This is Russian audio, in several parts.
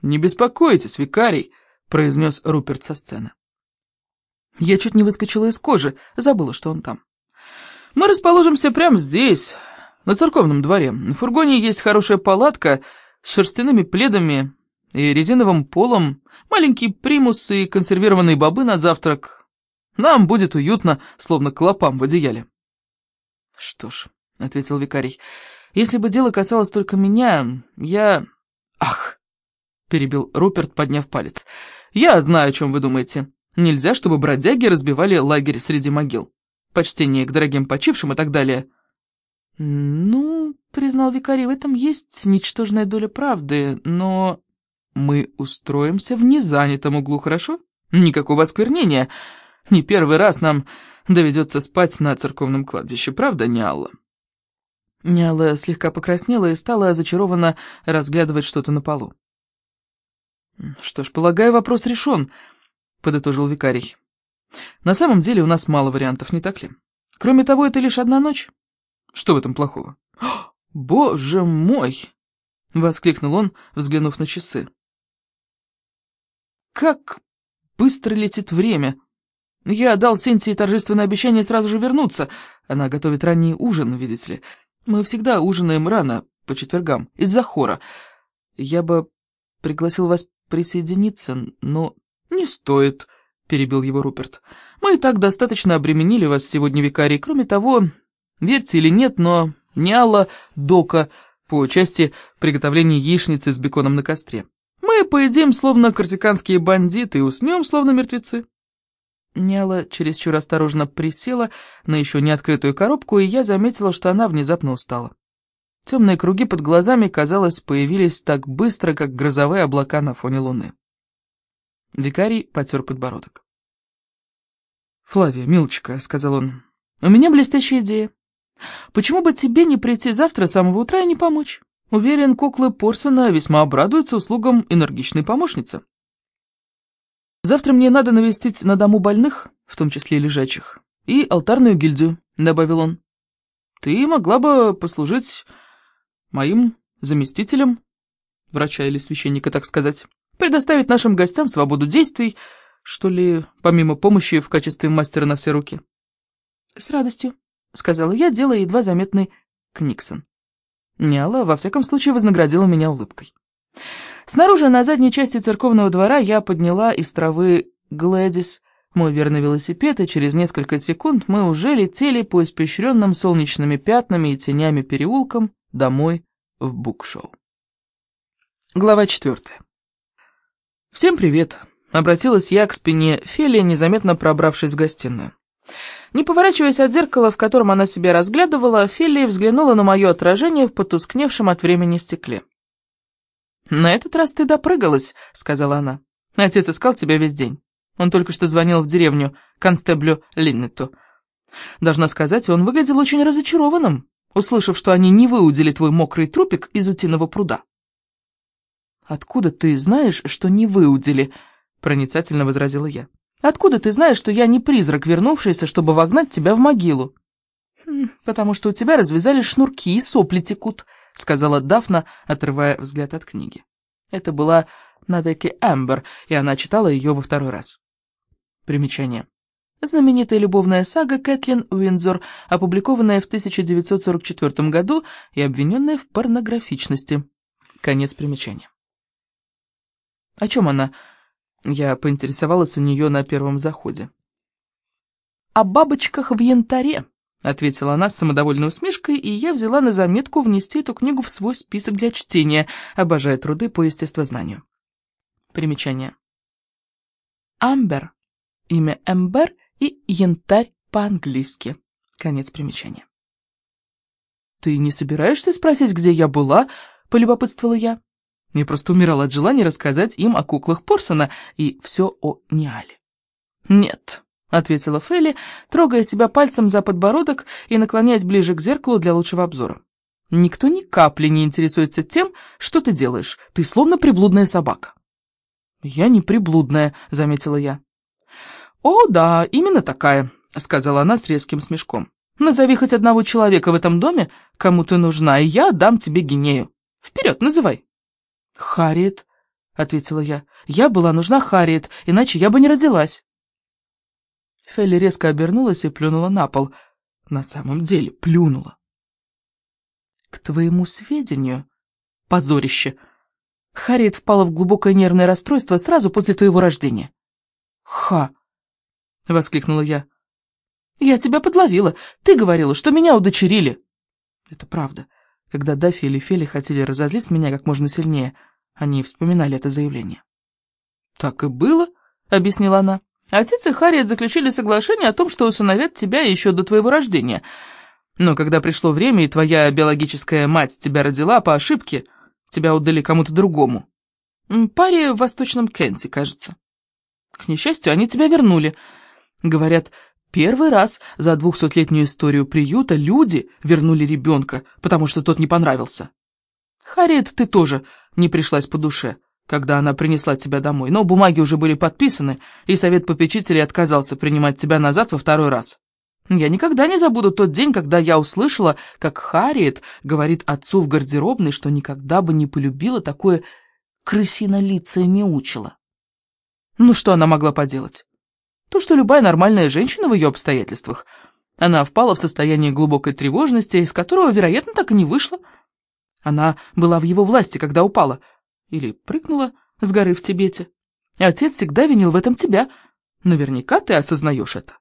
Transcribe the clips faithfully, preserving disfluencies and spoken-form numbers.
«Не беспокойтесь, викарий», — произнес Руперт со сцены. Я чуть не выскочила из кожи, забыла, что он там. «Мы расположимся прямо здесь, на церковном дворе. В фургоне есть хорошая палатка с шерстяными пледами и резиновым полом, маленький примус и консервированные бобы на завтрак. Нам будет уютно, словно клопам в одеяле». «Что ж», — ответил викарий, — «если бы дело касалось только меня, я...» «Ах!» — перебил Руперт, подняв палец. «Я знаю, о чем вы думаете. Нельзя, чтобы бродяги разбивали лагерь среди могил. Почтение к дорогим почившим и так далее». «Ну, — признал викарий, — в этом есть ничтожная доля правды, но мы устроимся в незанятом углу, хорошо? Никакого осквернения. Не первый раз нам доведется спать на церковном кладбище, правда, Ниалла?» Ниалла слегка покраснела и стала зачарованно разглядывать что-то на полу. «Что ж, полагаю, вопрос решен», — подытожил викарий. «На самом деле у нас мало вариантов, не так ли? Кроме того, это лишь одна ночь. Что в этом плохого?» «Боже мой!» — воскликнул он, взглянув на часы. «Как быстро летит время! Я дал Синтии торжественное обещание сразу же вернуться. Она готовит ранний ужин, видите ли. Мы всегда ужинаем рано, по четвергам, из-за хора. Я бы пригласил вас присоединиться, но...» «Не стоит», — перебил его Руперт. «Мы и так достаточно обременили вас сегодня, викарий. Кроме того, верьте или нет, но Ниалла дока по части приготовления яичницы с беконом на костре. Мы поедим, словно корсиканские бандиты, и уснем, словно мертвецы». Ниалла чересчур осторожно присела на еще не открытую коробку, и я заметила, что она внезапно устала. Темные круги под глазами, казалось, появились так быстро, как грозовые облака на фоне луны. Викарий потер подбородок. «Флавия, милочка», — сказал он, — «у меня блестящая идея. Почему бы тебе не прийти завтра с самого утра и не помочь? Уверен, куклы Порсона весьма обрадуются услугам энергичной помощницы. Завтра мне надо навестить на дому больных, в том числе и лежачих, и алтарную гильдию», — добавил он. «Ты могла бы послужить моим заместителем, врача или священника, так сказать, предоставить нашим гостям свободу действий, что ли, помимо помощи в качестве мастера на все руки». «С радостью», — сказала я, делая едва заметный книксон. Ниалла, во всяком случае, вознаградила меня улыбкой. Снаружи, на задней части церковного двора, я подняла из травы Глэдис, мой верный велосипед, и через несколько секунд мы уже летели по испещренным солнечными пятнами и тенями переулкам домой в Букшоу. Глава четвертая. «Всем привет», — обратилась я к спине Фелии, незаметно пробравшись в гостиную. Не поворачиваясь от зеркала, в котором она себя разглядывала, Фелия взглянула на мое отражение в потускневшем от времени стекле. «На этот раз ты допрыгалась», — сказала она. «Отец искал тебя весь день. Он только что звонил в деревню констеблю Линнету. Должна сказать, он выглядел очень разочарованным, услышав, что они не выудили твой мокрый трупик из утиного пруда». «Откуда ты знаешь, что не выудили?» — проницательно возразила я. «Откуда ты знаешь, что я не призрак, вернувшийся, чтобы вогнать тебя в могилу?» «Хм, «Потому что у тебя развязались шнурки и сопли текут», — сказала Дафна, отрывая взгляд от книги. Это была «Навеки Эмбер», и она читала ее во второй раз. Примечание. Знаменитая любовная сага Кэтлин Уиндзор, опубликованная в тысяча девятьсот сорок четвёртом году и обвиненная в порнографичности. Конец примечания. «О чем она?» Я поинтересовалась у нее на первом заходе. «О бабочках в янтаре», — ответила она с самодовольной усмешкой, и я взяла на заметку внести эту книгу в свой список для чтения, обожая труды по естествознанию. Примечание. Амбер. Имя Эмбер и янтарь по-английски. Конец примечания. «Ты не собираешься спросить, где я была?» — полюбопытствовала я. Я просто умирала от желания рассказать им о куклах Порсона и все о Ниале. «Нет», — ответила Фелли, трогая себя пальцем за подбородок и наклоняясь ближе к зеркалу для лучшего обзора. «Никто ни капли не интересуется тем, что ты делаешь. Ты словно приблудная собака». «Я не приблудная», — заметила я. «О, да, именно такая», — сказала она с резким смешком. «Назови хоть одного человека в этом доме, кому ты нужна, и я дам тебе гинею. Вперед, называй». «Харриет», — ответила я. «Я была нужна Харриет, иначе я бы не родилась». Фелли резко обернулась и плюнула на пол. На самом деле плюнула. «К твоему сведению, позорище, Харриет впала в глубокое нервное расстройство сразу после твоего рождения». «Ха!» — воскликнула я. «Я тебя подловила. Ты говорила, что меня удочерили». Это правда. Когда Даффи или Фелли хотели разозлить меня как можно сильнее, они вспоминали это заявление. «Так и было», — объяснила она. «Отец и Харриет заключили соглашение о том, что усыновят тебя еще до твоего рождения. Но когда пришло время, и твоя биологическая мать тебя родила по ошибке, тебя отдали кому-то другому. Паре в Восточном Кенте, кажется. К несчастью, они тебя вернули. Говорят, первый раз за двухсотлетнюю историю приюта люди вернули ребенка, потому что тот не понравился. Харриет, ты тоже не пришлась по душе, когда она принесла тебя домой, но бумаги уже были подписаны, и совет попечителей отказался принимать тебя назад во второй раз. Я никогда не забуду тот день, когда я услышала, как Харриет говорит отцу в гардеробной, что никогда бы не полюбила такое крысинолицее мяучило. Ну что она могла поделать? То, что любая нормальная женщина в ее обстоятельствах. Она впала в состояние глубокой тревожности, из которого, вероятно, так и не вышла. Она была в его власти, когда упала. Или прыгнула с горы в Тибете. И отец всегда винил в этом тебя. Наверняка ты осознаешь это.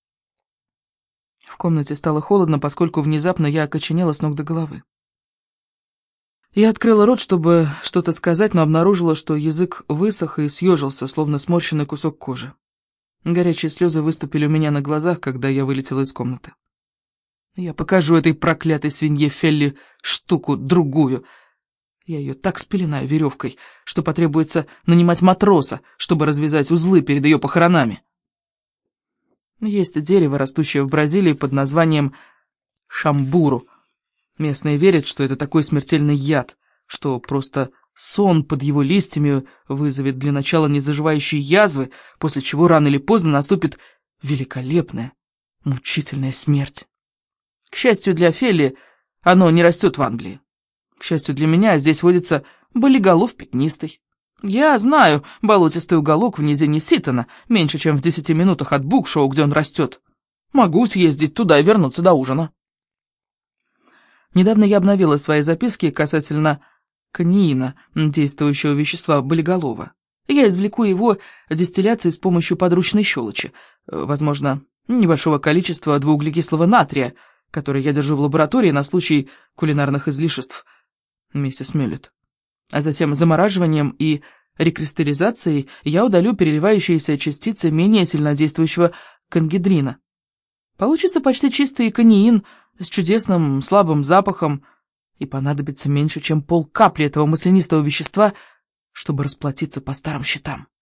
В комнате стало холодно, поскольку внезапно я окоченела с ног до головы. Я открыла рот, чтобы что-то сказать, но обнаружила, что язык высох и съежился, словно сморщенный кусок кожи. Горячие слезы выступили у меня на глазах, когда я вылетела из комнаты. Я покажу этой проклятой свинье Фелли штуку другую. Я ее так спеленаю веревкой, что потребуется нанимать матроса, чтобы развязать узлы перед ее похоронами. Есть дерево, растущее в Бразилии под названием шамбуру. Местные верят, что это такой смертельный яд, что просто сон под его листьями вызовет для начала незаживающие язвы, после чего рано или поздно наступит великолепная, мучительная смерть. К счастью для Фелли, оно не растет в Англии. К счастью для меня, здесь водится болиголов пятнистый. Я знаю болотистый уголок в низине Ситона, меньше чем в десяти минутах от Букшоу, где он растет. Могу съездить туда и вернуться до ужина. Недавно я обновила свои записки касательно каниина, действующего вещества болиголова. Я извлеку его дистилляцией с помощью подручной щелочи, возможно, небольшого количества двууглекислого натрия, который я держу в лаборатории на случай кулинарных излишеств, миссис Мюллет. А затем замораживанием и рекристаллизацией я удалю переливающиеся частицы менее сильнодействующего конгидрина. Получится почти чистый каниин с чудесным слабым запахом, и понадобится меньше, чем полкапли этого маслянистого вещества, чтобы расплатиться по старым счетам.